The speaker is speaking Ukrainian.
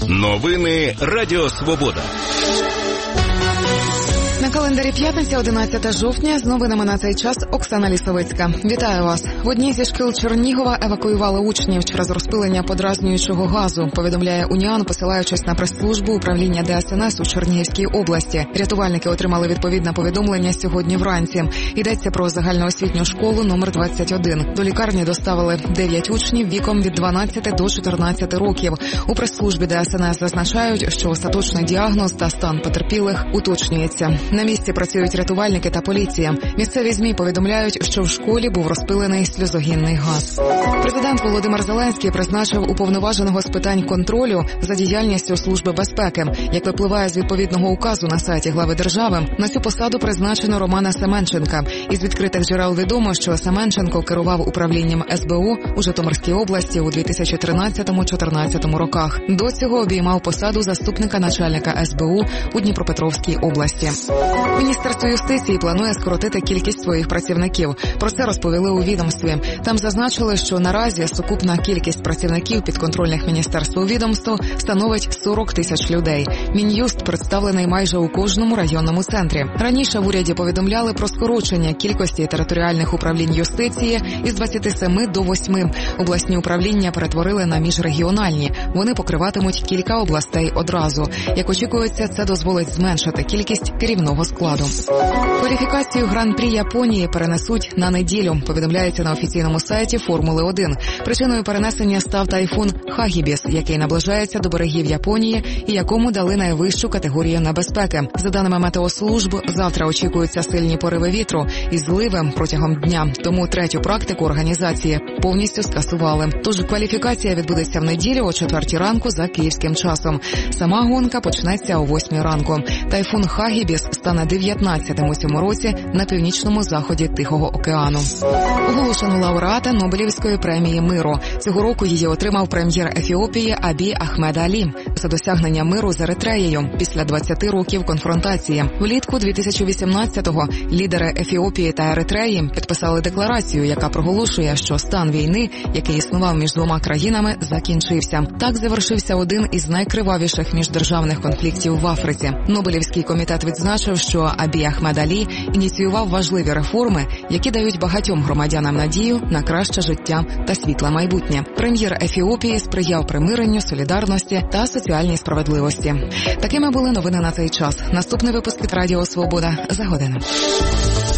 Новини Радіо Свобода. На календарі п'ятниця, 11 жовтня, з новинами на цей час Оксана Лісовицька. Вітаю вас. В одній зі шкіл Чернігова евакуювали учнів через розпилення подразнюючого газу, повідомляє Уніан, посилаючись на прес-службу управління ДСНС у Чернігівській області. Рятувальники отримали відповідне повідомлення сьогодні вранці. Йдеться про загальноосвітню школу номер 21. До лікарні доставили 9 учнів віком від 12 до 14 років. У прес-службі ДСНС зазначають, що остаточний діагноз та стан потерпілих уточнюється. На місці працюють рятувальники та поліція. Місцеві ЗМІ повідомляють, що в школі був розпилений сльозогінний газ. Президент Володимир Зеленський призначив уповноваженого з питань контролю за діяльністю Служби безпеки. Як випливає з відповідного указу на сайті глави держави, на цю посаду призначено Романа Семенченка. Із відкритих джерел відомо, що Семенченко керував управлінням СБУ у Житомирській області у 2013-2014 роках. До цього обіймав посаду заступника начальника СБУ у Дніпропетровській області. Міністерство юстиції планує скоротити кількість своїх працівників. Про це розповіли у відомстві. Там зазначили, що наразі сукупна кількість працівників підконтрольних міністерству відомств становить 40 тисяч людей. Мін'юст представлений майже у кожному районному центрі. Раніше в уряді повідомляли про скорочення кількості територіальних управлінь юстиції із 27 до 8. Обласні управління перетворили на міжрегіональні. Вони покриватимуть кілька областей одразу. Як очікується, це дозволить зменшити кількість керівного складу. Кваліфікацію Гран-прі Японії перенесуть на неділю, повідомляється на офіційному сайті Формули-1. Причиною перенесення став тайфун Хагібіс, який наближається до берегів Японії і якому дали найвищу категорію небезпеки. За даними метеослужб, завтра очікуються сильні пориви вітру і зливи протягом дня. Тому третю практику організації повністю скасували. Тож кваліфікація відбудеться в неділю о 4 ранку за київським часом. Сама гонка почнеться о 8 ранку. Тайфун Хагібіс стане 19-тим у цьому році на північному заході Тихого океану. Оголошено лауреата Нобелівської премії миру. Цього року її отримав прем'єр Ефіопії Абій Ахмед Алі за досягнення миру з Еритреєю після 20 років конфронтації. Влітку 2018-го лідери Ефіопії та Еритреї підписали декларацію, яка проголошує, що стан війни, який існував між двома країнами, закінчився. Так завершився один із найкривавіших міждержавних конфліктів в Африці. Нобелівський комітет відзначив, що Абій Ахмед Алі ініціював важливі реформи, які дають багатьом громадянам надію на краще життя та світле майбутнє. Прем'єр Ефіопії сприяв примиренню, солідарності та соціальній справедливості. Такими були новини на цей час. Наступний випуск від Радіо Свобода за годину.